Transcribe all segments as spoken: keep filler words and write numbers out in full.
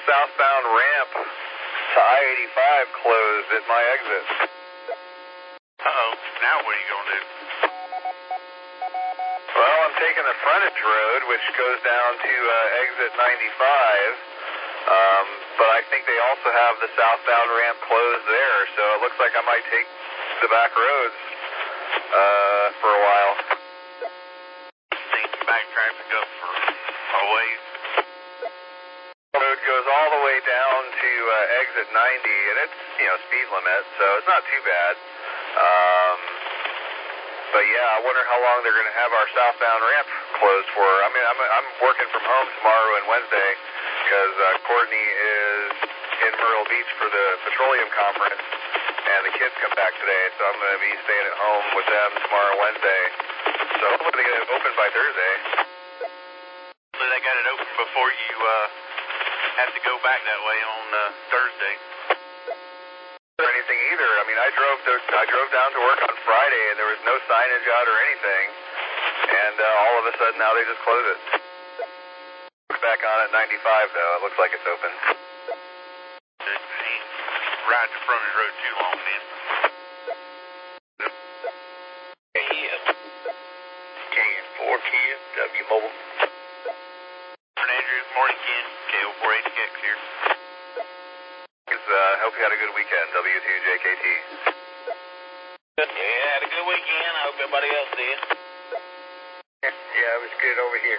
southbound ramp to I eighty-five closed at my exit. Uh-oh. Now what are you going to do? Well, I'm taking the frontage road, which goes down to uh, exit ninety-five, um, but I think they also have the southbound ramp closed there, so it looks like I might take the back roads uh, for a while. Think back traffic up for a ways. The road goes all the way down to uh, exit ninety, and it's, you know, speed limit, so it's not too bad. Um, but yeah, I wonder how long they're going to have our southbound ramp closed for. I mean, I'm, I'm working from home tomorrow and Wednesday because uh, Courtney is in Myrtle Beach for the petroleum conference, and the kids come back today, so I'm going to be staying at home with them tomorrow and Wednesday. So hopefully they get it open by Thursday. Hopefully they got it open before you uh, have to go back that way on uh, Thursday. Or anything either. I mean, I drove to, I drove down to work on Friday, and there was no signage out or anything, and uh, all of a sudden now they just close it. Look back on at ninety-five though. It looks like it's open. It ain't riding the frontage road too long then. Ken, Ken, four Ken, W Mobile. Morning, Andrew. Morning, Ken. K O four H X here. Uh, hope you had a good weekend, W two J K T. Yeah, had a good weekend. I hope everybody else did. Yeah, it was good over here.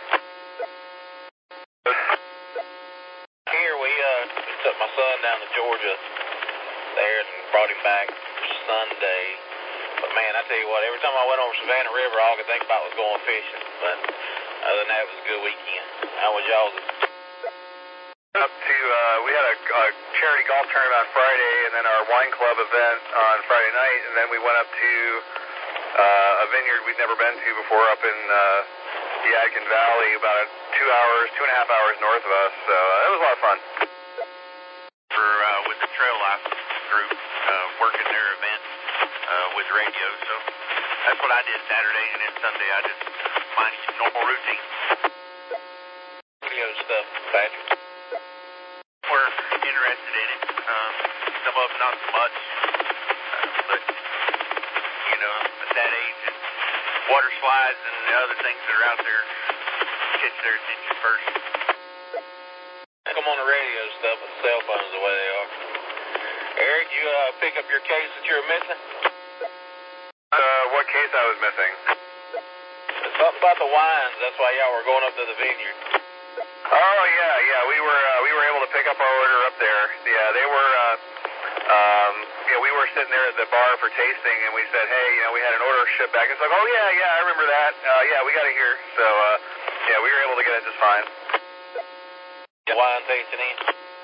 Here we uh took my son down to Georgia there and brought him back Sunday. But man, I tell you what, every time I went over Savannah River, all I could think about was going fishing. But other than that, it was a good weekend. How was y'all's? Up to, uh, we had a, a charity golf tournament on Friday, and then our wine club event on Friday night, and then we went up to uh, a vineyard we'd never been to before up in uh, the Yadkin Valley, about a two hours, two and a half hours north of us, so uh, it was a lot of fun. For, uh, with the Trail Life group, uh, working their event uh, with radio, so that's what I did Saturday, and then Sunday I just find some normal routine. Radio stuff, Patrick. We're interested in it. Um, some of them not so much, uh, but you know, at that age, and water slides and the other things that are out there catch their attention first. Come on the radio stuff with the cell phones the way they are. Eric, you uh, pick up your case that you were missing? Uh, what case I was missing? Something about the wines. That's why y'all were going up to the vineyard. Oh yeah, yeah. We were uh, we were able to pick up our order up there. Yeah, they were. Uh, um, you know, we were sitting there at the bar for tasting, and we said, hey, you know, we had an order shipped back. It's like, oh yeah, yeah, I remember that. Uh, yeah, we got it here. So uh, yeah, we were able to get it just fine. Wine tasting in.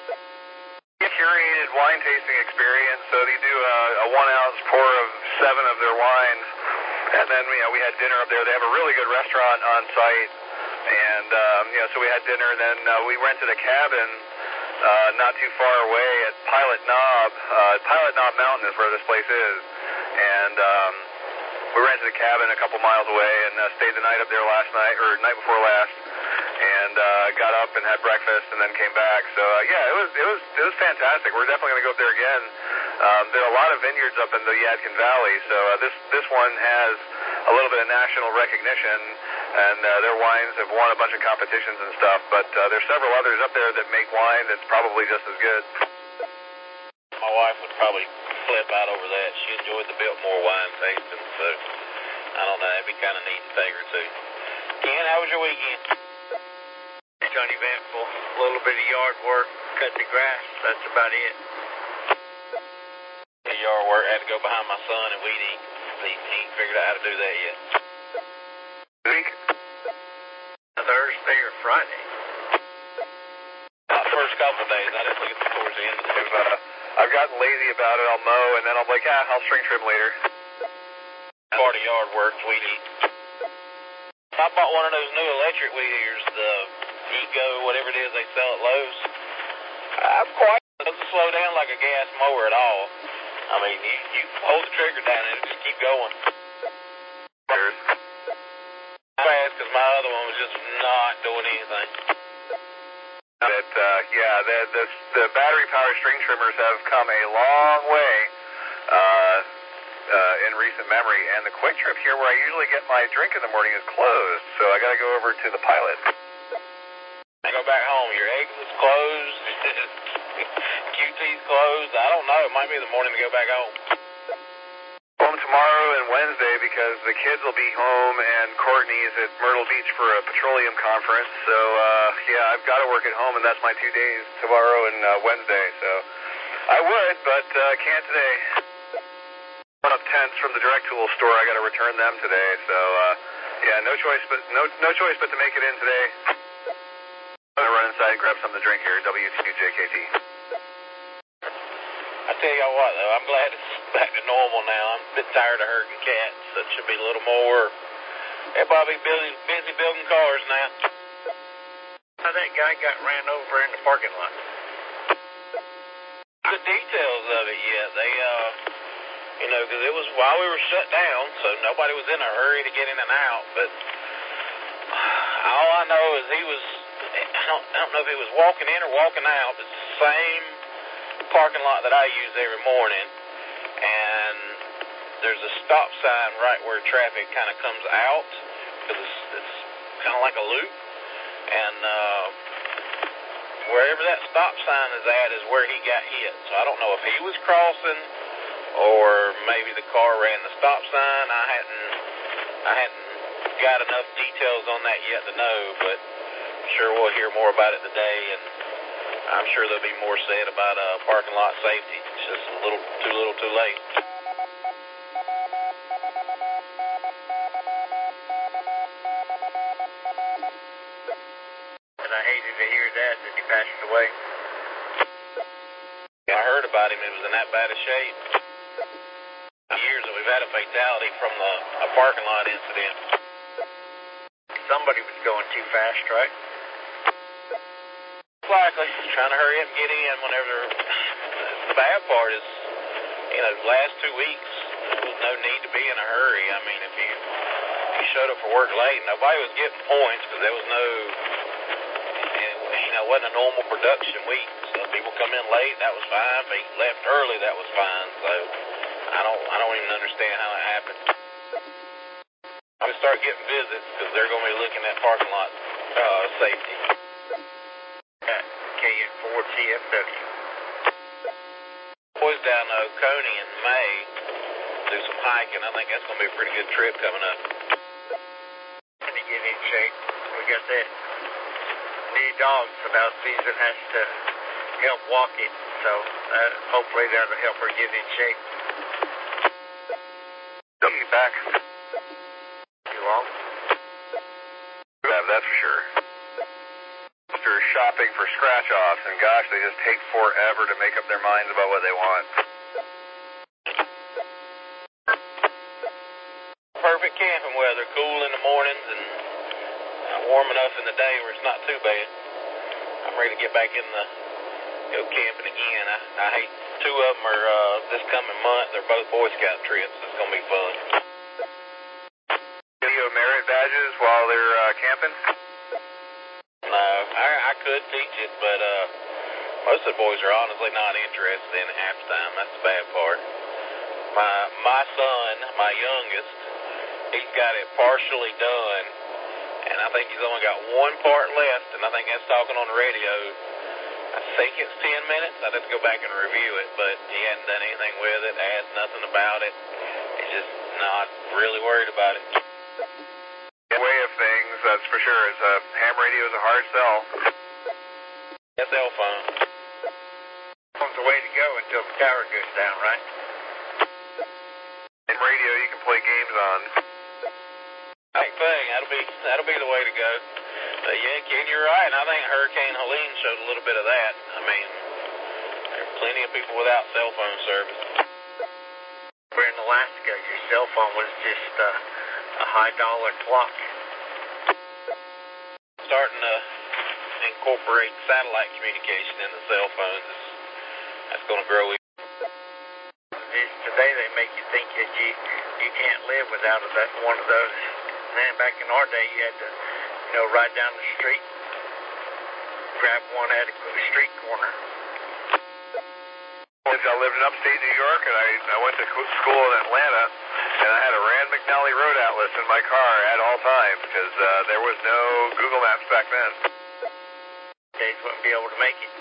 Curated wine tasting experience. So they do a, a one ounce pour of seven of their wines, and then you know we had dinner up there. They have a really good restaurant on site. And, um, you know, so we had dinner, and then uh, we rented a cabin uh, not too far away at Pilot Knob. Uh, Pilot Knob Mountain is where this place is. And um, we rented a cabin a couple miles away and uh, stayed the night up there last night, or night before last, and uh, got up and had breakfast and then came back. So, uh, yeah, it was it was, it was fantastic. We're definitely going to go up there again. Um, there are a lot of vineyards up in the Yadkin Valley, so uh, this, this one has a little bit of national recognition, and uh, their wines have won a bunch of competitions and stuff, but uh, there's several others up there that make wine that's probably just as good. My wife would probably flip out over that. She enjoyed the Biltmore wine tasting, so I don't know, that'd be kind of neat to take her to. Ken, how was your weekend? Uneventful. A little bit of yard work, cut the grass, that's about it. The yard work, I had to go behind my son and weed eat. He ain't figured out how to do that yet. Week? Thursday or Friday? Not the first couple of days. I didn't look at the towards the end of the If, uh, I've gotten lazy about it, I'll mow, and then I'll be like, ah, I'll string trim later. Part of yard work, weed eat. I bought one of those new electric weed eaters, the Ego, whatever it is they sell at Lowe's. I'm quite, it doesn't slow down like a gas mower at all. I mean, you, you hold the trigger down and it'll just keep going. Cheers. Fast because my other one was just not doing anything. That uh, uh, yeah, the, the the battery powered string trimmers have come a long way uh, uh, in recent memory, and the Quick Trip here, where I usually get my drink in the morning, is closed. So I got to go over to the Pilot. I go back home. Your eggs is closed. Q T's closed. I don't know. It might be the morning to go back home. Home tomorrow and Wednesday because the kids will be home and Courtney's at Myrtle Beach for a petroleum conference. So, uh, yeah, I've got to work at home, and that's my two days, tomorrow and uh, Wednesday. So I would, but uh, can't today. One up tents from the Direct Tool store. I got to return them today. So, uh, yeah, no choice but no no choice but to make it in today. I'm going to run inside and grab something to drink here, W two J K T. I tell y'all what, though, I'm glad it's back to normal now. I'm a bit tired of herding cats, so it should be a little more. Everybody busy, busy building cars now. How that guy got ran over in the parking lot? The details of it yet. They, uh, you know, because it was while we were shut down, so nobody was in a hurry to get in and out. But all I know is he was, I don't, I don't know if he was walking in or walking out, but it's the same parking lot that I use every morning, and there's a stop sign right where traffic kind of comes out, because it's, it's kind of like a loop, and uh, wherever that stop sign is at is where he got hit. So I don't know if he was crossing, or maybe the car ran the stop sign. I hadn't, I hadn't got enough details on that yet to know, but I'm sure we'll hear more about it today, and I'm sure there'll be more said about uh, parking lot safety. It's just a little too little too late. And I hated to hear that, that he passed away. I heard about him. He was in that bad a shape. Years that we've had a fatality from the a parking lot incident. Somebody was going too fast, right? Likely. Trying to hurry up and get in whenever. The bad part is, you know, the last two weeks, there was no need to be in a hurry. I mean, if you, if you showed up for work late, nobody was getting points because there was no, you know, it wasn't a normal production week. So people come in late, that was fine. If they left early, that was fine. So I don't, I don't even understand how it happened. I'm going to start getting visits because they're going to be looking at parking lot uh, safety. K N four T F W. Boys down to Oconee in May do some hiking. I think that's going to be a pretty good trip coming up. When you get in shape, we got that new dog, so now Susan has to help walk it. So uh, hopefully that'll help her get in shape. Don't be back. Too long? Yeah, that's for sure. They're shopping for scratch-offs, and gosh, they just take forever to make up their minds about what they want. Perfect camping weather, cool in the mornings and warm enough in the day where it's not too bad. I'm ready to get back in the, go camping again. I, I hate two of them are uh, this coming month. They're both Boy Scout trips. It's going to be fun. Video merit badges while they're uh, camping? No, I, I could teach it, but uh, most of the boys are honestly not interested in it half the time. That's the bad part. My my son, my youngest, he's got it partially done, and I think he's only got one part left, and I think that's talking on the radio. I think it's ten minutes. I'd have to go back and review it, but he hadn't done anything with it, asked nothing about it. He's just not really worried about it. Way of things, that's for sure. Is uh, ham radio is a hard sell. A cell phone. Phone's the way to go until the tower goes down, right? Ham radio you can play games on. Same thing. That'll be that'll be the way to go. Uh, yeah, Ken, you're right. And I think Hurricane Helene showed a little bit of that. I mean, there are plenty of people without cell phone service. We're in Alaska. Your cell phone was just uh, a high dollar clock. Starting to incorporate satellite communication into cell phones. It's, that's going to grow. Is today they make you think that you you can't live without a, that one of those. And then back in our day, you had to, you know, ride down the street. grab one at a street corner. I lived in upstate New York, and I, I went to school in Atlanta, and I had a Rand McNally Road Atlas in my car at all times because uh, there was no Google Maps back then. Days wouldn't be able to make it.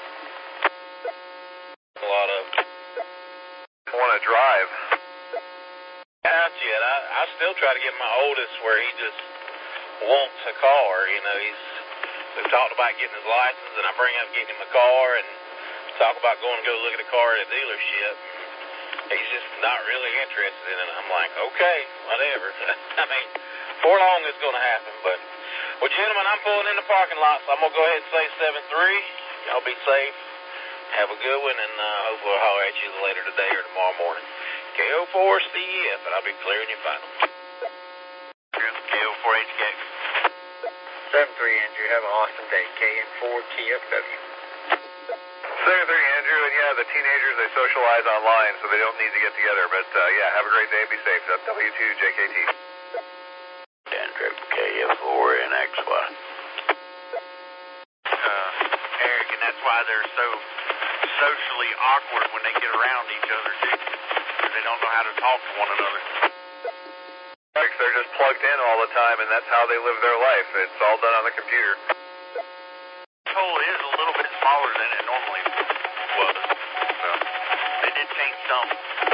A lot of. I want to drive. Not yet. I, I still try to get my oldest where he just wants a car. You know, he's we've talked about getting his license, and I bring up getting him a car, and talk about going to go look at a car at a dealership. He's just not really interested in it. I'm like, okay, whatever. I mean, before long it's going to happen. But, well, gentlemen, I'm pulling in the parking lot, so I'm going to go ahead and say seven three. Y'all be safe. Have a good one, and uh, hopefully I'll holler at you later today or tomorrow morning. K O four C F, and I'll be clearing you final. K O four H K. seven three, Andrew. Have an awesome day. K N four T F W. seven three, Andrew, and yeah, the teenagers, they socialize online, so they don't need to get together. But, uh, yeah, have a great day. Be safe. W two J K T. Andrew, K F four N X Y. Uh, Eric, and that's why they're so socially awkward when they get around each other, too. Because they don't know how to talk to one another. They're just plugged in all the time, and that's how they live their life. It's all done on the computer. This hole is a little bit smaller than it normally was. So they did change some.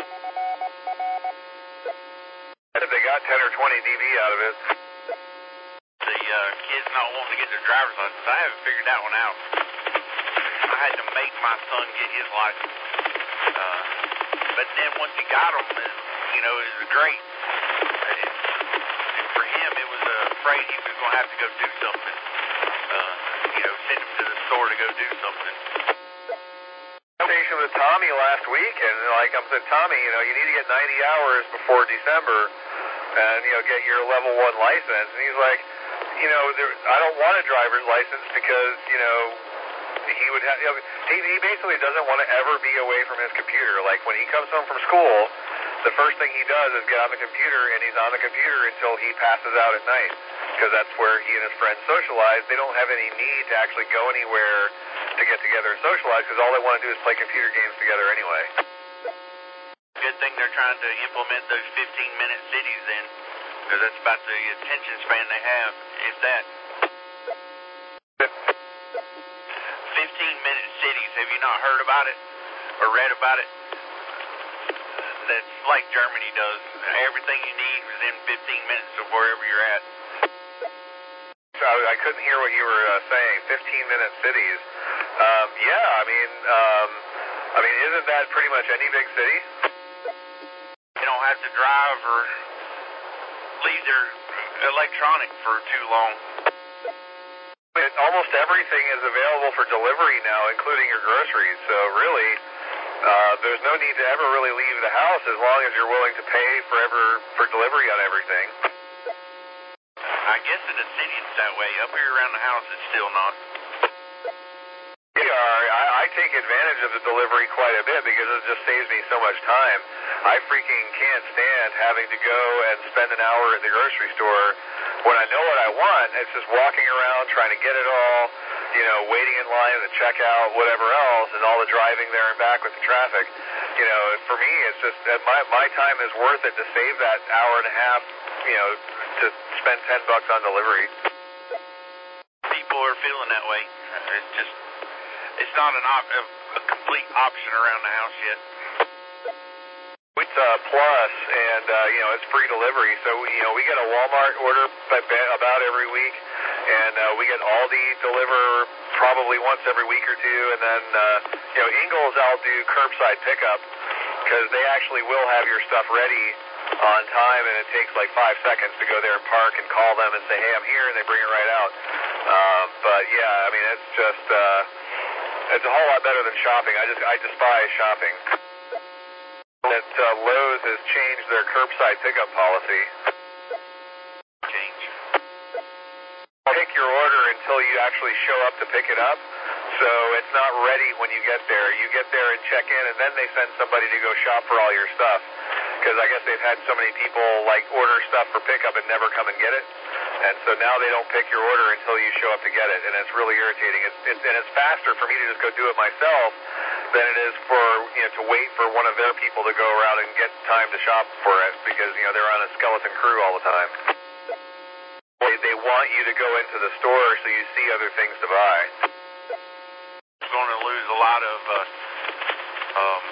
They got ten or twenty D B out of it. The uh, kids not wanting to get their driver's license, I haven't figured that one out. I had to make my son get his license. Uh, but then once he got them, it, you know, it was great. It, and for him, it was uh, afraid he was going to have to go do something. Uh, you know, send him to the store to go do something. Conversation with Tommy last week, and like I said, Tommy, you know, you need to get ninety hours before December, and you know, get your level one license. And he's like, you know, there, I don't want a driver's license because you know he would have. You know, he, he basically doesn't want to ever be away from his computer. Like when he comes home from school, the first thing he does is get on the computer, and he's on the computer until he passes out at night, because that's where he and his friends socialize. They don't have any need to actually go anywhere to get together and socialize, because all they want to do is play computer games together anyway. Good thing they're trying to implement those fifteen-minute cities in, because that's about the attention span they have, if that. fifteen-minute cities, have you not heard about it or read about it? That's like Germany does. Everything you need is in fifteen minutes of wherever you're at. I, I couldn't hear what you were uh, saying. fifteen-minute cities. Um, yeah, I mean, um, I mean, isn't that pretty much any big city? They don't have to drive or leave their electronic for too long. It, almost everything is available for delivery now, including your groceries. So really, uh, there's no need to ever really leave the house as long as you're willing to pay for ever for delivery on everything. I guess in the city it's that way. Up here around the house it's still not. We are. I, I take advantage of the delivery quite a bit because it just saves me so much time. I freaking can't stand having to go and spend an hour at the grocery store when I know what I want. It's just walking around trying to get it all, you know, waiting in line at the checkout, whatever else, and all the driving there and back with the traffic. You know, for me, it's just that my my time is worth it to save that hour and a half, you know, to spend ten bucks on delivery. People are feeling that way. It's just, it's not an op- a, a complete option around the house yet. It's uh, Plus, and uh, you know, it's free delivery. So you know, we get a Walmart order about every week, and uh, we get Aldi deliver probably once every week or two, and then uh, you know, Ingles, I'll do curbside pickup because they actually will have your stuff ready on time, and it takes like five seconds to go there and park and call them and say, hey, I'm here, and they bring it right out. Um, but yeah, I mean, it's just uh, it's a whole lot better than shopping. I just I despise shopping. That uh, Lowe's has changed their curbside pickup policy. Change. Pick your order until you actually show up to pick it up, so it's not ready when you get there. You get there and check in, and then they send somebody to go shop for all your stuff. Because I guess they've had so many people like order stuff for pickup and never come and get it. And so now they don't pick your order until you show up to get it, and it's really irritating. It's, it's, and it's faster for me to just go do it myself than it is for, you know, to wait for one of their people to go around and get time to shop for it because, you know, they're on a skeleton crew all the time. They, they want you to go into the store so you see other things to buy. We're going to lose a lot of uh, um,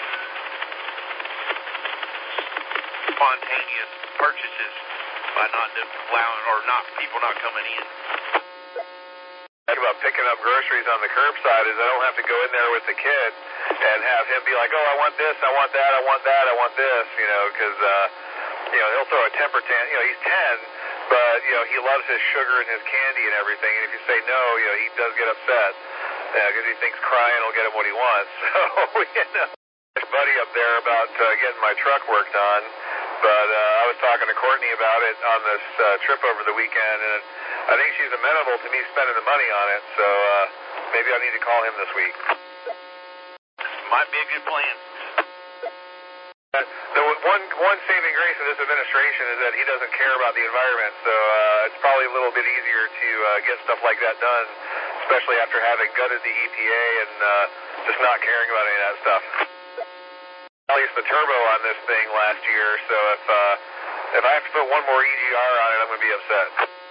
spontaneous purchases by not allowing or not people not coming in. About picking up groceries on the curbside is I don't have to go in there with the kid and have him be like, oh, I want this, I want that, I want that, I want this, you know, because, uh, you know, he'll throw a temper tantrum. You know, he's ten, but, you know, he loves his sugar and his candy and everything, and if you say no, you know, he does get upset because uh, he thinks crying will get him what he wants. So, you know, his buddy up there about uh, getting my truck worked on, but uh, I was talking to Courtney about it on this uh, trip over the weekend, and I think she's amenable to me spending the money on it, so uh, maybe I need to call him this week. Might be a good plan. Uh, the one one saving grace of this administration is that he doesn't care about the environment, so uh, it's probably a little bit easier to uh, get stuff like that done, especially after having gutted the E P A and uh, just not caring about any of that stuff. I used the turbo on this thing last year, so if uh, if I have to put one more E G R on it, I'm going to be upset.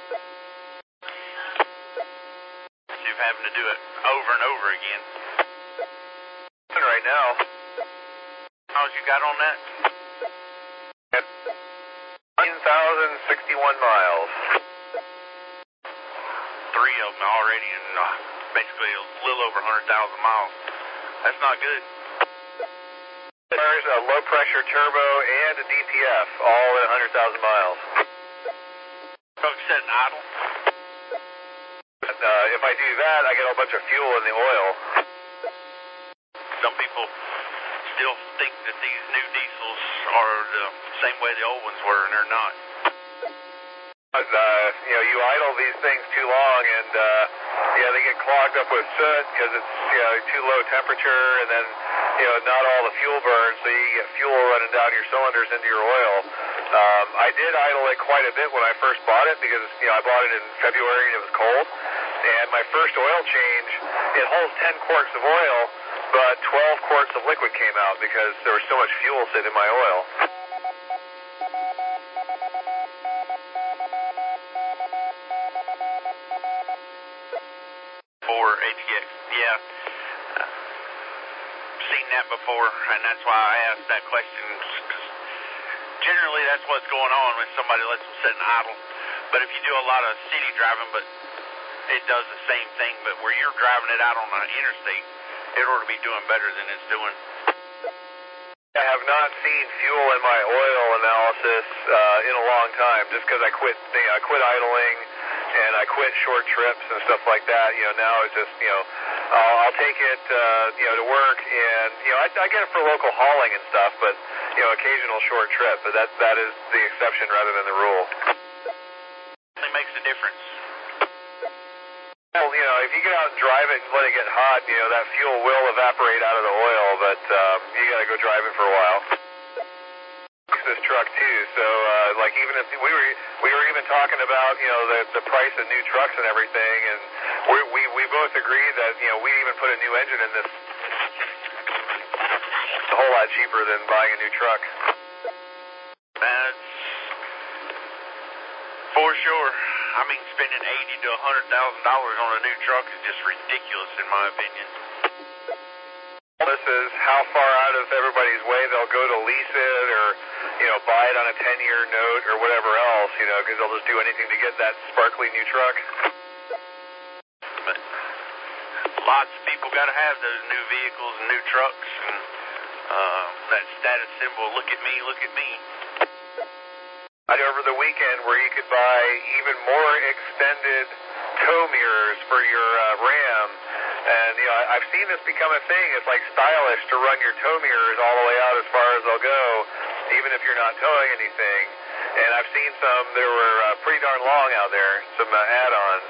Having to do it over and over again. Right now. How much you got on that? one thousand sixty-one miles. Three of them already, and uh, basically a little over one hundred thousand miles. That's not good. There's a low pressure turbo and a D P F, all at one hundred thousand miles. Truck sitting idle. Uh, if I do that, I get a bunch of fuel in the oil. Some people still think that these new diesels are the same way the old ones were, and they're not. But, uh, you know, you idle these things too long, and, uh, yeah, they get clogged up with soot because it's, you know, too low temperature, and then, you know, not all the fuel burns, so you get fuel running down your cylinders into your oil. Um, I did idle it quite a bit when I first bought it because, you know, I bought it in February and it was cold. And my first oil change, it holds ten quarts of oil, but twelve quarts of liquid came out because there was so much fuel sitting in my oil. For H G X, yeah. Seen that before, and that's why I asked that question. Generally, that's what's going on when somebody lets them sit and idle. But if you do a lot of city driving, but it does the same thing, but where you're driving it out on the interstate, it ought to be doing better than it's doing. I have not seen fuel in my oil analysis uh, in a long time, just because I quit, you know, I quit idling and I quit short trips and stuff like that. You know, now it's just, you know, I'll, I'll take it, uh, you know, to work, and you know, I, I get it for local hauling and stuff, but you know, occasional short trip. But that that is the exception rather than the rule. It makes a difference. Well, you know, if you get out and drive it and let it get hot, you know, that fuel will evaporate out of the oil, but um, you got to go drive it for a while. This truck too, so uh, like even if we were we were even talking about, you know, the the price of new trucks and everything, and we we we both agreed that, you know, we even put a new engine in this. It's a whole lot cheaper than buying a new truck. That's for sure. I mean, spending eighty to a hundred thousand dollars on a new truck is just ridiculous, in my opinion. This is how far out of everybody's way they'll go to lease it, or you know, buy it on a ten-year note or whatever else, you know, because they'll just do anything to get that sparkly new truck. But lots of people got to have those new vehicles and new trucks, and uh, that status symbol. Look at me, look at me. Over the weekend where you could buy even more extended tow mirrors for your uh, Ram, and you know, I, I've seen this become a thing. It's like stylish to run your tow mirrors all the way out as far as they'll go, even if you're not towing anything. And I've seen some that were uh, pretty darn long out there, some uh, add-ons.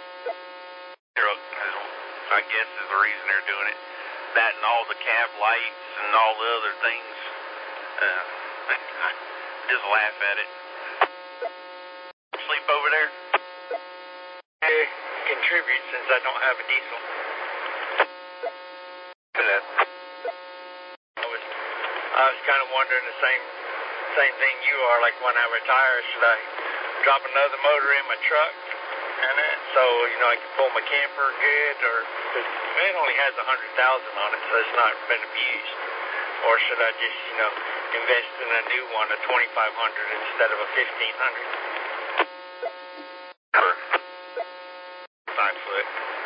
I guess is the reason they're doing it. That and all the cab lights and all the other things. Uh, I just laugh at it. Sleep over there? to contribute since I don't have a diesel. I was, I was kind of wondering the same, same thing you are. Like when I retire, should I drop another motor in my truck, and then, so you know I can pull my camper good, or cause it only has a hundred thousand on it, so it's not been abused. Or should I just you know invest in a new one, a twenty-five hundred instead of a fifteen hundred? Five foot.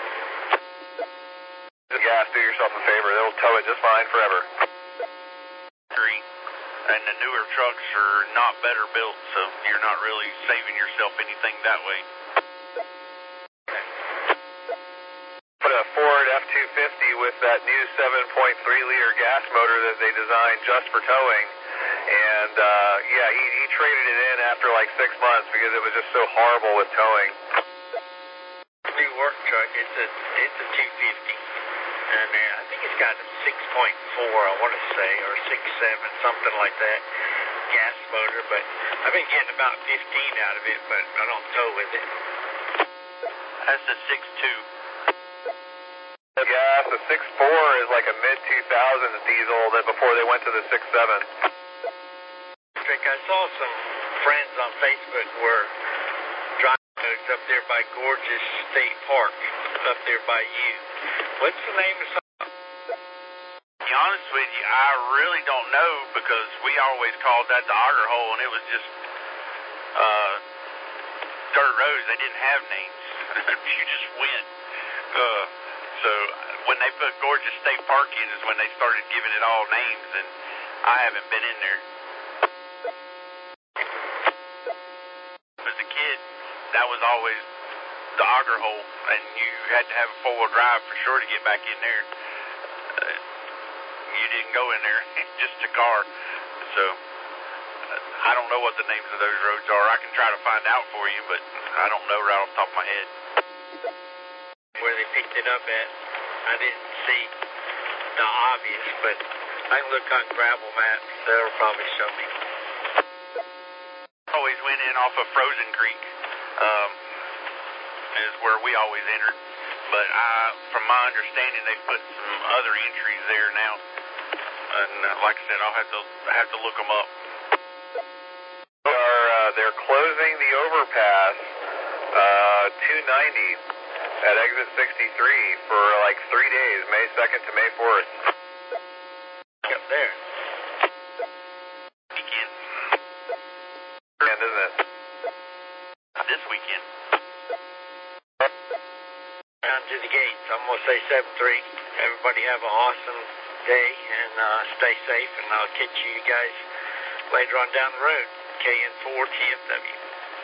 Gas, do yourself a favor. They'll tow it just fine forever. Agree. And the newer trucks are not better built, so you're not really saving yourself anything that way. Put a Ford F two fifty with that new seven point three liter gas motor that they designed just for towing. And, uh, yeah, he, he traded it in after like six months because it was just so horrible with towing. New work truck, it's a, it's a two fifty. And uh, I think it's got a six point four, I want to say, or six point seven, something like that, gas motor. But I've been getting about fifteen out of it, but I don't tow with it. That's a six two. Yeah, the six four is like a mid two thousands diesel that before they went to the six seven. Patrick, I saw some friends on Facebook were driving those up there by Gorgeous State Park, up there by you. What's the name of something? To be honest with you, I really don't know because we always called that the auger hole, and it was just uh, dirt roads. They didn't have names. You just went. Uh, so when they put Gorgeous State Park in is when they started giving it all names, and I haven't been in there. As a kid, that was always the auger hole, and you had to have a four-wheel drive for sure to get back in there. Uh, you didn't go in there, just a car. So uh, I don't know what the names of those roads are. I can try to find out for you, but I don't know right off the top of my head. Where they picked it up at, I didn't see the obvious, but I can look on gravel maps. They'll probably show me. Always went in off of Frozen Creek. Um, is where we always entered. But I, from my understanding, they put some other entries there now. And uh, like I said, I'll have to I have to look them up. Are, uh, they're closing the overpass uh, two ninety at exit sixty-three for like three days, May second to May fourth. Up there. Weekend. Weekend, isn't it? This weekend. Down to the gates. I'm going to say seven three. Everybody have an awesome day and uh, stay safe, and I'll catch you guys later on down the road. K N four T F W.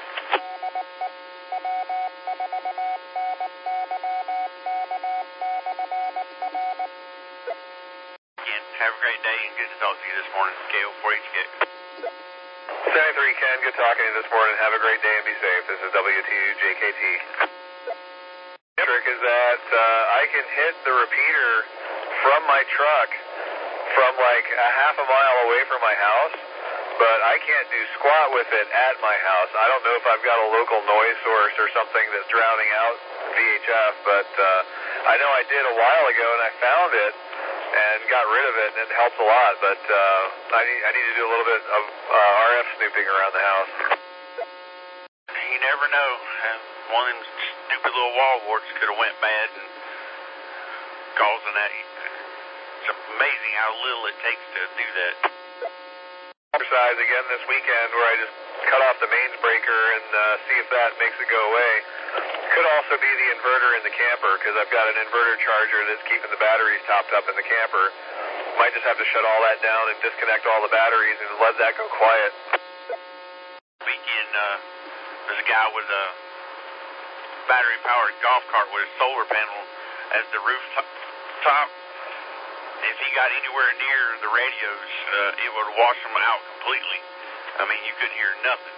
Again, have a great day and good to talk to you this morning. K O four H K. seventy-three Ken, good talking to you this morning. Have a great day and be safe. This is W two J K T. The trick is that uh, I can hit the repeater from my truck from like a half a mile away from my house, but I can't do squat with it at my house. I don't know if I've got a local noise source or something that's drowning out V H F, but uh, I know I did a while ago and I found it and got rid of it, and it helps a lot, but uh, I, need, I need to do a little bit of uh, R F snooping around the house. You never know. One of them stupid little wall warts could have went bad and causing that. It's amazing how little it takes to do that. Exercise again this weekend where I just cut off the mains breaker and uh, see if that makes it go away. Could also be the inverter in the camper because I've got an inverter charger that's keeping the batteries topped up in the camper. Might just have to shut all that down and disconnect all the batteries and let that go quiet. Weekend, uh, there's a guy with a battery-powered golf cart with a solar panel as the rooftop. If he got anywhere near the radios, uh, it would wash them out completely. I mean, you couldn't hear nothing.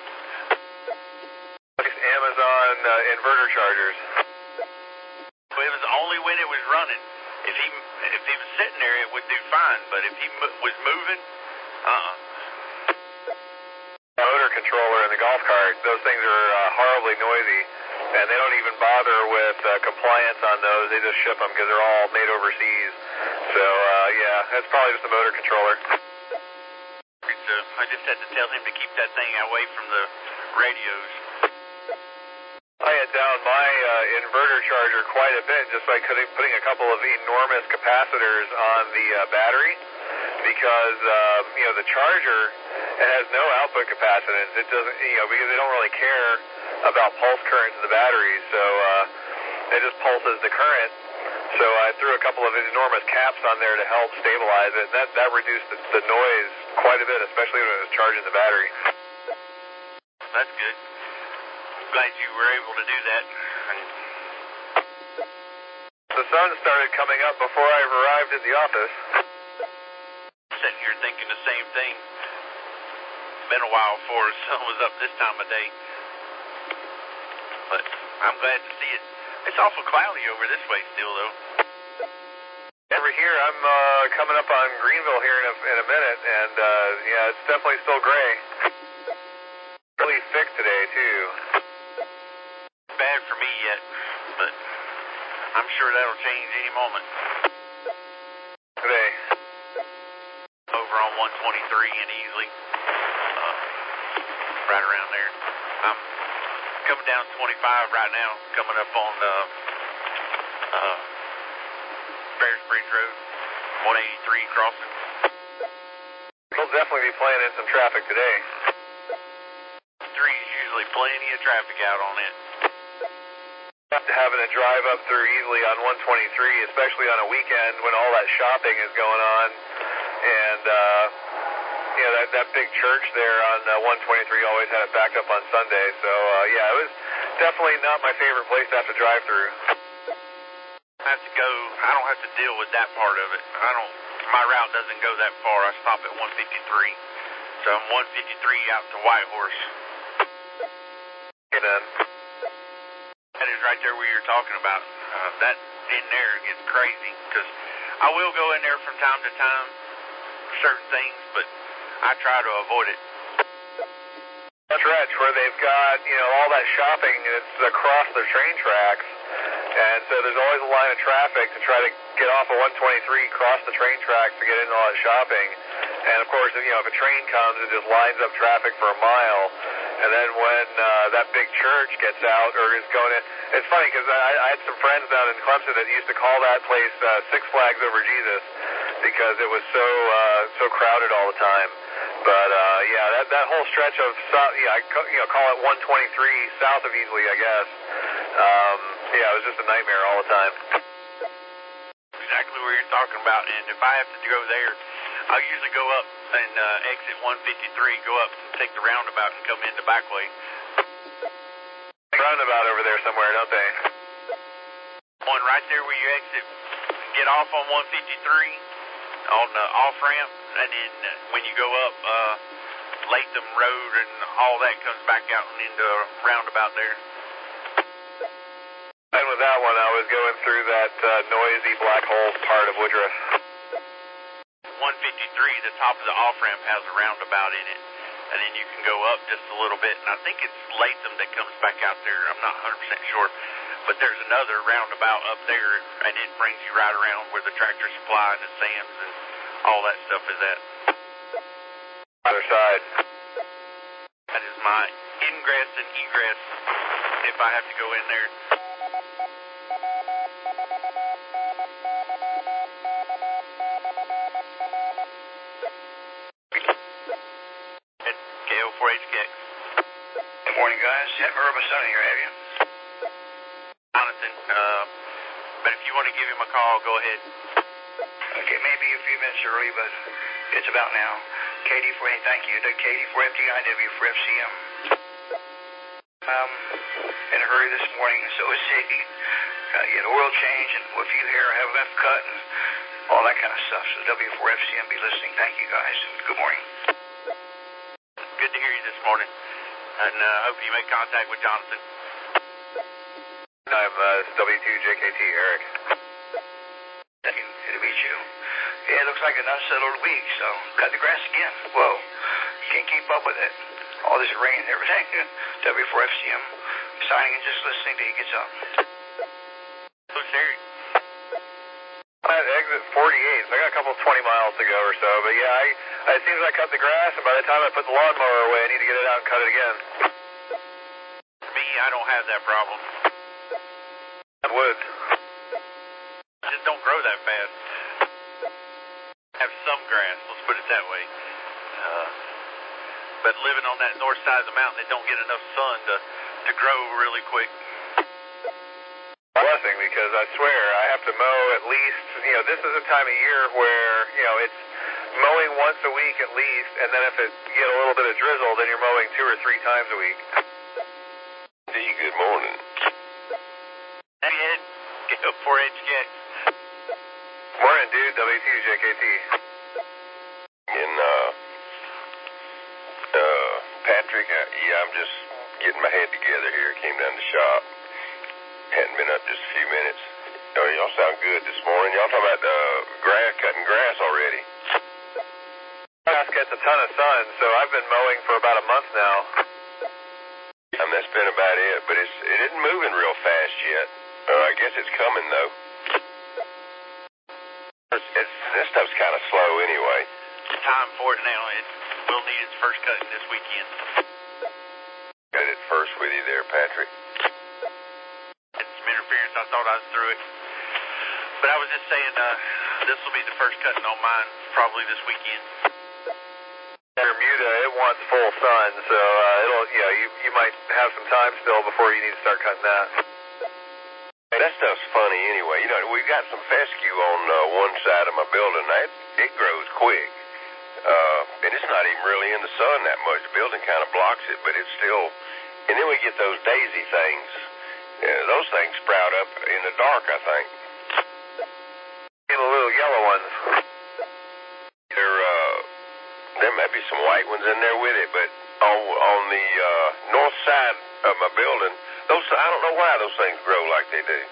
Amazon uh, inverter chargers. But it was only when it was running. If he if he was sitting there, it would do fine. But if he mo- was moving, uh-uh. Motor controller in the golf cart. Those things are uh, horribly noisy. and they don't even bother with uh, compliance on those. They just ship them because they're all made overseas. So, uh, yeah, that's probably just a motor controller. So I just had to tell him to keep that thing away from the radios. I had down my uh, inverter charger quite a bit just by putting a couple of enormous capacitors on the uh, battery because, um, you know, the charger it has no output capacitance. It doesn't, you know, because they don't really care about pulse currents in the batteries, so uh, it just pulses the current. So I threw a couple of enormous caps on there to help stabilize it, and that, that reduced the, the noise quite a bit, especially when it was charging the battery. That's good. Glad you were able to do that. The sun started coming up before I arrived at the office. Sitting here thinking the same thing. Been a while before the sun was up this time of day. But I'm glad to see it. It's awful cloudy over this way still, though. Over here, I'm uh, coming up on Greenville here in a, in a minute, and uh, yeah, it's definitely still gray. Really thick today, too. Bad for me yet, but I'm sure that'll change any moment. Today. Over on one twenty-three and Easley. Uh, right around there. I'm coming down twenty-five right now, coming up on uh, uh, Bears Bridge Road, one eighty-three crossing. We'll definitely be playing in some traffic today. Three is usually plenty of traffic out on it. Having to drive up through easily on one twenty-three, especially on a weekend when all that shopping is going on. And, uh, you know, that, that big church there on uh, one twenty-three always had it backed up on Sunday. So, uh, yeah, it was definitely not my favorite place to have to drive through. I have to go, I don't have to deal with that part of it. I don't, my route doesn't go that far. I stop at one fifty-three. So I'm one fifty-three out to Whitehorse. Okay, then. That is right there where you're talking about. Uh, that in there gets crazy because I will go in there from time to time for certain things, but I try to avoid it. Stretch where they've got, you know, all that shopping, it's across the train tracks, and so there's always a line of traffic to try to get off of one twenty-three, cross the train tracks to get into all that shopping. And of course, you know, if a train comes, it just lines up traffic for a mile. And then when uh, that big church gets out or is going in, it's funny because I, I had some friends down in Clemson that used to call that place uh, Six Flags Over Jesus because it was so uh, so crowded all the time. But uh, yeah, that that whole stretch of south, yeah, I you know call it one twenty-three south of Easley, I guess. Um, yeah, it was just a nightmare all the time. Exactly where you're talking about, and if I have to go there, I'll usually go up and uh, exit one fifty-three, go up and take the roundabout and come in the back way. Roundabout over there somewhere, don't they? One right there where you exit, get off on one fifty-three on the off ramp, and then uh, when you go up uh, Latham Road and all that comes back out and into a roundabout there. And with that one, I was going through that uh, noisy black hole part of Woodruff. one fifty-three, the top of the off-ramp has a roundabout in it, and then you can go up just a little bit, and I think it's Latham that comes back out there. I'm not one hundred percent sure, but there's another roundabout up there, and it brings you right around where the Tractor Supply and the Sam's and all that stuff is at. Other side. That is my ingress and egress if I have to go in there. K O four H K X. Good morning, guys. You haven't heard my son here, have you? Jonathan, uh, but if you want to give him a call, go ahead. Okay, maybe a few minutes early, but it's about now. K D four, hey, thank you. K D four F T I W for F C M. Um, in a hurry this morning, so is he. Got to get oil change and a few hair I have left cut and all that kind of stuff. So W four F C M be listening. Thank you, guys. Good morning. Good to hear you this morning, and I uh, hope you make contact with Jonathan. I'm uh, W two J K T, Eric. Thank you. Good to meet you. Yeah, it looks like an unsettled week, so cut the grass again. Whoa, you can't keep up with it. All this rain and everything. W four F C M, Signing and just listening till he gets up. So, Sherry. I'm at exit forty-eight, so I got a couple twenty miles to go or so. But yeah, I, it seems I cut the grass, and by the time I put the lawnmower away, I need to get it out and cut it again. For me, I don't have that problem. I would. Just don't grow that fast. Have some grass, let's put it that way. Uh, but living on that north side of the mountain, they don't get enough sun to, to grow really quick. Blessing, because I swear I have to mow at least, you know, this is a time of year where, you know, it's mowing once a week at least, and then if it get a little bit of drizzle, then you're mowing two or three times a week. D, good morning. Hey, Ed, get up four H K. Morning, dude, W two J K T. And, uh, uh, Patrick, uh, yeah, I'm just getting my head together here. Came down to the shop. Hadn't been up just a few minutes. Oh, y'all sound good this morning. Y'all talking about, uh, grass, cutting grass already? Grass gets a ton of sun, so I've been mowing for about a month now. I mean, that's been about it, but it's, it isn't moving real fast yet. Uh, I guess it's coming, though. It's, it's, this stuff's kind of slow anyway. It's time for it now. It will need its first cutting this weekend. Got it first with you there, Patrick. Had some interference. I thought I was through it. But I was just saying, uh, this will be the first cutting on mine probably this weekend. Bermuda, it wants full sun, so uh, it'll, yeah, you, you might have some time still before you need to start cutting that. Hey, that stuff's funny anyway. You know, we've got some fescue on uh, one side of my building. That it grows quick, uh, and it's not even really in the sun that much. The building kind of blocks it, but it's still. And then we get those daisy things. Yeah, those things sprout up in the dark, I think. Get the little yellow ones. There, uh, there may be some white ones in there with it, but on on the uh, north side of my building. Those, I don't know why those things grow like they do.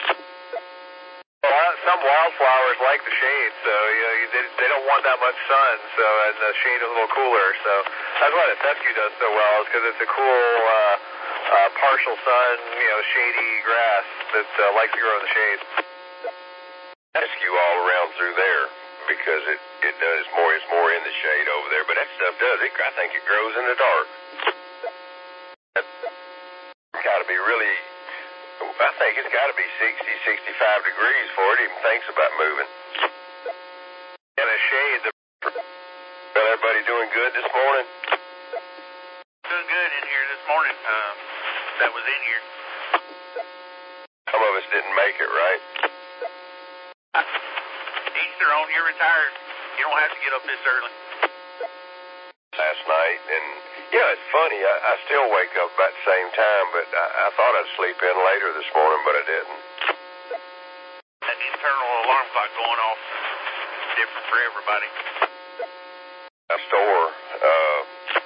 Well, some wildflowers like the shade, so you know they, they don't want that much sun, so and the shade is a little cooler. So that's why the fescue does so well, is because it's a cool, uh, uh, partial sun, you know, shady grass that uh, likes to grow in the shade. Fescue all around through there because it it does more. It's more in the shade over there, but that stuff does. It, I think it grows in the dark. Got to be really, I think it's got to be sixty, sixty-five degrees before it even thinks about moving. In a shade. The... Well, everybody doing good this morning? Doing good in here this morning. Um, that was in here. Some of us didn't make it, right? Each their own. You're retired. You don't have to get up this early. Last night, and you know, it's funny, I, I still wake up about the same time, but I, I thought I'd sleep in later this morning, but I didn't. That internal alarm clock going off is different for everybody. My store, uh,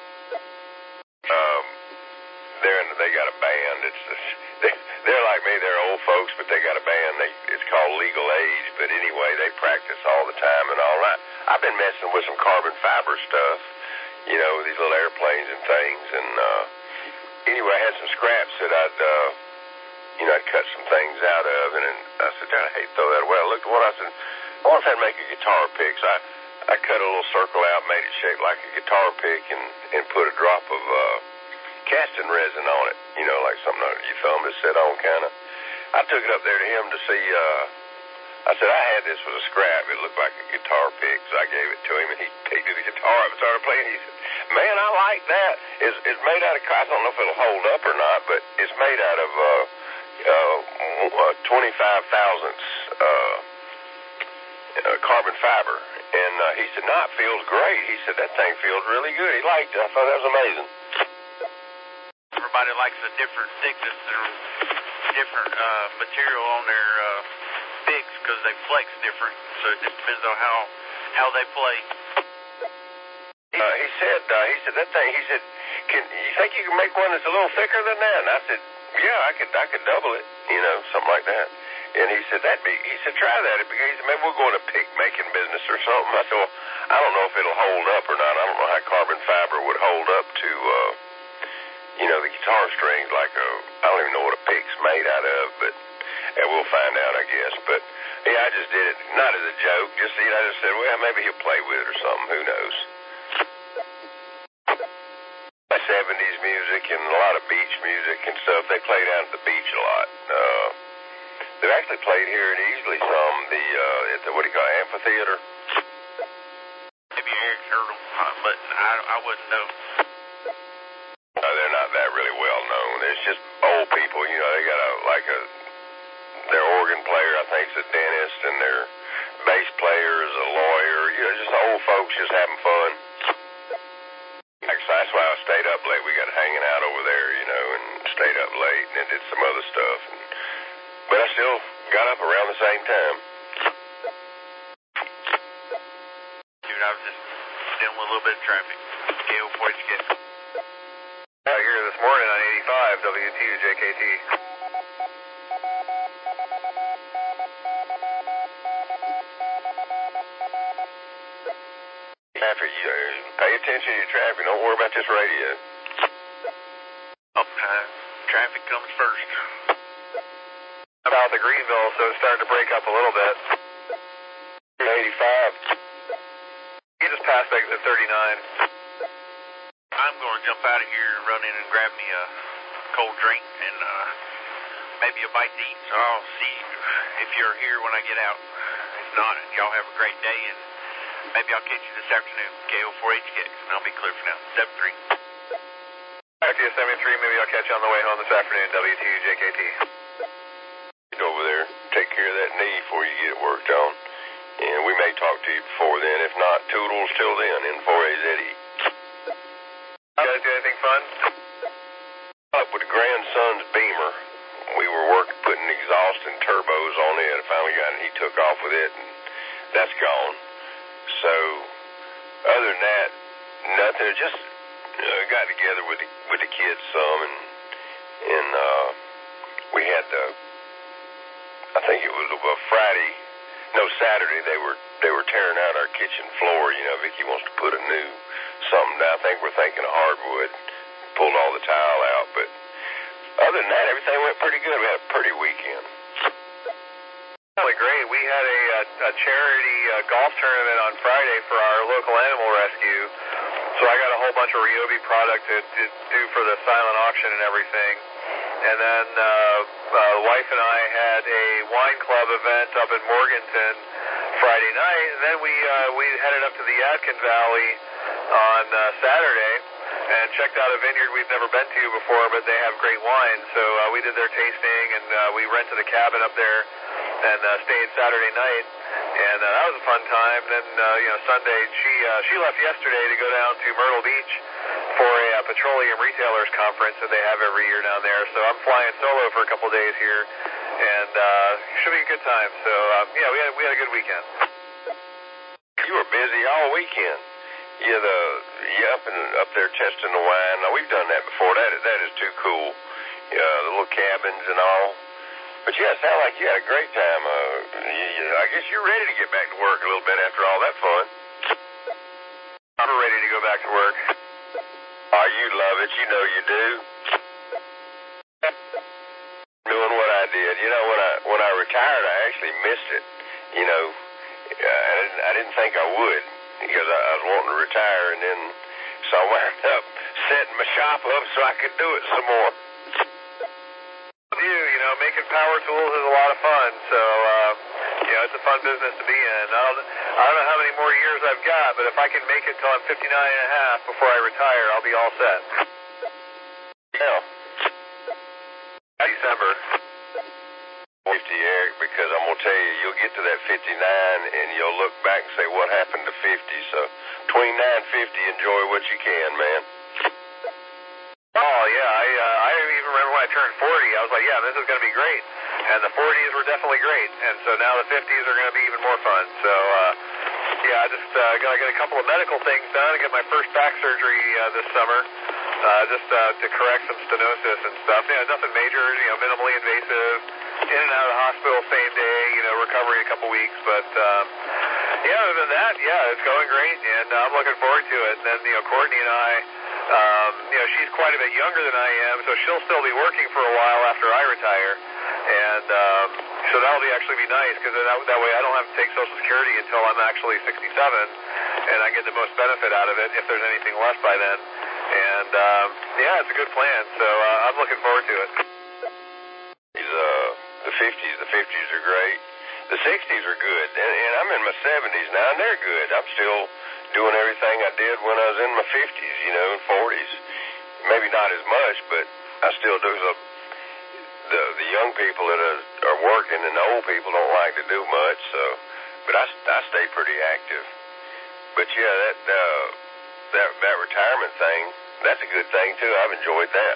um, they're in, they got a band. It's they, they're like me, they're old folks, but they got a band. They it's called Legal Age, but anyway, they practice all the time and all that. I've been messing with some carbon fiber stuff. You know, these little airplanes and things, and uh, anyway, I had some scraps that I'd, uh, you know, I'd cut some things out of, and, and I said, I hate to throw that away. I looked at one, I said, I wonder if I'd make a guitar pick. So I, I cut a little circle out, made it shaped like a guitar pick, and, and put a drop of uh, casting resin on it, you know, like something your thumb is set on, kind of. I took it up there to him to see, uh, I said, I had this with a scrap. It looked like a guitar pick, so I gave it to him, and he picked the guitar up and started playing. He said, man, I like that. It's, it's made out of, I don't know if it'll hold up or not, but it's made out of uh, uh, twenty-five thousandths uh, uh, carbon fiber. And uh, he said, no, it feels great. He said, that thing feels really good. He liked it. I thought that was amazing. Everybody likes a different thickness or different uh, material on their uh, picks because they flex different. So it just depends on how how they play. Uh, he said, uh, he said that thing. He said, "Can you think you can make one that's a little thicker than that?" And I said, "Yeah, I could. I could double it. You know, something like that." And he said, "That be." He said, "Try that." He said, "Maybe we'll go into pick making business or something." I said, "Well, I don't know if it'll hold up or not. I don't know how carbon fiber would hold up to, uh, you know, the guitar strings like a, I don't even know what a pick's made out of, but yeah, we'll find out, I guess. But yeah, I just did it not as a joke. Just you know, I just said, well, maybe he'll play with it or something. Who knows? seventies music and a lot of beach music and stuff. They play down at the beach a lot. Uh, they've actually played here at Easley some. The uh, at the what do you call it, amphitheater? Maybe Eric's heard them, uh, but I I wouldn't know. Uh, they're not that really well known. It's just old people. You know, they got a like a their organ player, I think, is a dentist, and their bass player is a lawyer. You know, just old folks just having fun. That's why I stayed up late. We got hanging out over there, you know, and stayed up late and then did some other stuff. And, but I still got up around the same time. Dude, I was just dealing with a little bit of traffic. K O four H K. Out here this morning on eighty-five W T U J K T. Traffic, you pay attention to your traffic. Don't worry about this radio. Oh, uh, traffic comes first. About the Greenville, so it's starting to break up a little bit. eighty-five. You just passed exit thirty-nine. I'm going to jump out of here and run in and grab me a cold drink and uh, maybe a bite to eat. So I'll see you if you're here when I get out. If not, y'all have a great day, and maybe I'll catch you this afternoon. K O four H K, and I'll be clear for now. seven three. Back to you, seventy-three. Maybe I'll catch you on the way home this afternoon, W T U J K T. Get over there, take care of that knee before you get it worked on. And we may talk to you before then. If not, toodles till then, N four A Z E. You guys do anything fun? Up with the grandson's Beamer. We were working, putting exhaust and turbos on it. I finally got it. He took off with it, and that's gone. So, other than that, nothing. Just uh, got together with the, with the kids some, and and uh, we had the. I think it was a Friday, no Saturday. They were they were tearing out our kitchen floor. You know, Vicky wants to put a new something down. I think we're thinking of hardwood. Pulled all the tile out, but other than that, everything went pretty good. We had a pretty weekend. Really great. We had a, a, a charity uh, golf tournament on Friday for our local animal rescue. So I got a whole bunch of Ryobi product to, to do for the silent auction and everything. And then uh, uh, the wife and I had a wine club event up in Morganton Friday night, and then we uh, we headed up to the Yadkin Valley on uh, Saturday and checked out a vineyard we've never been to before, but they have great wine. So uh, we did their tasting, and uh, we rented a cabin up there and uh, stayed Saturday night, and uh, that was a fun time. Then uh, you know, Sunday she uh, she left yesterday to go down to Myrtle Beach for a uh, petroleum retailers conference that they have every year down there. So I'm flying solo for a couple of days here, and uh, should be a good time. So um, yeah, we had we had a good weekend. You were busy all weekend. Yeah, the you up and up there testing the wine. Now we've done that before. That is, that is too cool. Yeah, the little cabins and all. But yeah, it sounded like you had a great time. Uh, you, you, I guess you're ready to get back to work a little bit after all that fun. I'm ready to go back to work. Oh, you love it. You know you do. Doing what I did. You know, when I when I retired, I actually missed it. You know, I didn't, I didn't think I would because I, I was wanting to retire, and then so I wound up setting my shop up so I could do it some more. You, you know, making power tools is a lot of fun. So, uh, you know, it's a fun business to be in. I don't, I don't know how many more years I've got, but if I can make it till I'm fifty-nine and a half before I retire, I'll be all set. Yeah. December. fifty, Eric, because I'm going to tell you, you'll get to that fifty-nine and you'll look back and say, what happened to fifty? So, between nine and fifty, enjoy what you can, man. Oh, yeah, I uh, I even remember when I turned forty, I was like, yeah, this is going to be great. And the forties were definitely great. And so now the fifties are going to be even more fun. So, uh, yeah, I just uh, got to get a couple of medical things done and get my first back surgery uh, this summer, uh, just uh, to correct some stenosis and stuff. Yeah, nothing major, you know, minimally invasive, in and out of the hospital same day, you know, recovery a couple weeks. But, um, yeah, other than that, yeah, it's going great, and uh, I'm looking forward to it. And then, you know, Courtney and I, Um, you know, she's quite a bit younger than I am, so she'll still be working for a while after I retire. And um, so that'll be actually be nice, because that, that way I don't have to take Social Security until I'm actually sixty-seven, and I get the most benefit out of it if there's anything left by then. And um, yeah, it's a good plan, so uh, I'm looking forward to it. Uh, the fifties, the fifties are great. The sixties are good, and, and I'm in my seventies now, and they're good. I'm still doing everything I did when I was in my fifties, you know, and forties. Maybe not as much, but I still do. So the the young people that are, are working and the old people don't like to do much, so, but I, I stay pretty active. But yeah, that, uh, that, that retirement thing, that's a good thing too. I've enjoyed that.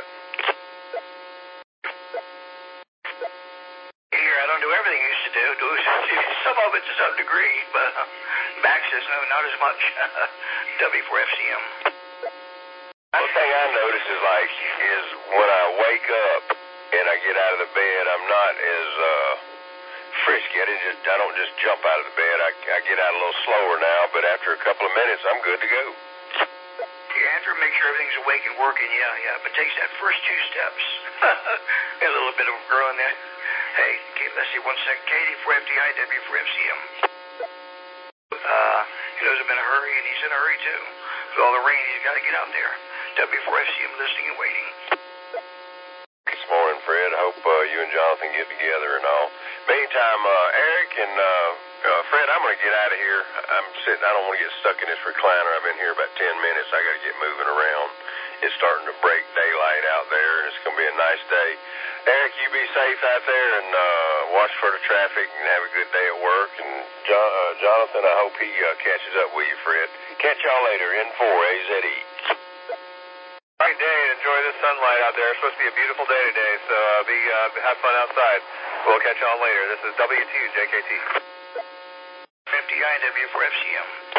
Here, I don't do everything I used to do. do some of it to some degree, but uh, Max says no, not as much. W four F C M. One thing I notice is like, is when I wake up and I get out of the bed, I'm not as uh, frisky. I, didn't just, I don't just jump out of the bed. I, I get out a little slower now, but after a couple of minutes, I'm good to go. Yeah, after make sure everything's awake and working, yeah, yeah. But it takes that first two steps. A little bit of growing there. Hey, okay, let's see, one second. Katie for F T I, W for F C M. Uh, he knows I'm in a hurry, and he's in a hurry too. With all the rain, he's got to get out there. W for F C M, listening and waiting. This morning, Fred. I hope uh, you and Jonathan get together and all. Meantime, uh, Eric and uh, uh, Fred, I'm going to get out of here. I'm sitting. I don't want to get stuck in this recliner. I've been here about ten minutes. I got to get moving around. It's starting to break daylight out there, and it's going to be a nice day. Eric, you be safe out there and uh, watch for the traffic and have a good day at work. And John, uh, Jonathan, I hope he uh, catches up with you, Fred. Catch y'all later. N four A Z E. Great day, and enjoy the sunlight out there. It's supposed to be a beautiful day today, so uh, be uh, have fun outside. We'll catch you on later. This is W two J K T. F T I, W for F C M.